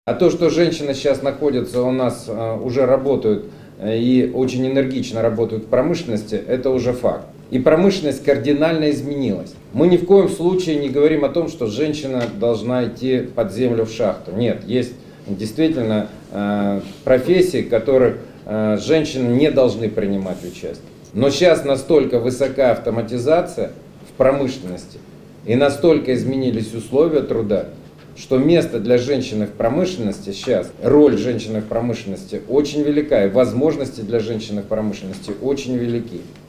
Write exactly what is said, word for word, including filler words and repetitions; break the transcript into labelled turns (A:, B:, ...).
A: А то, что женщины сейчас находятся у нас, уже работают и очень энергично работают в промышленности, это уже факт. И промышленность кардинально изменилась. Мы ни в коем случае не говорим о том, что женщина должна идти под землю в шахту. Нет, есть действительно профессии, в которых женщины не должны принимать участие. Но сейчас настолько высока автоматизация в промышленности и настолько изменились условия труда, что место для женщины в промышленности сейчас, роль женщины в промышленности очень велика, и возможности для женщины в промышленности очень велики.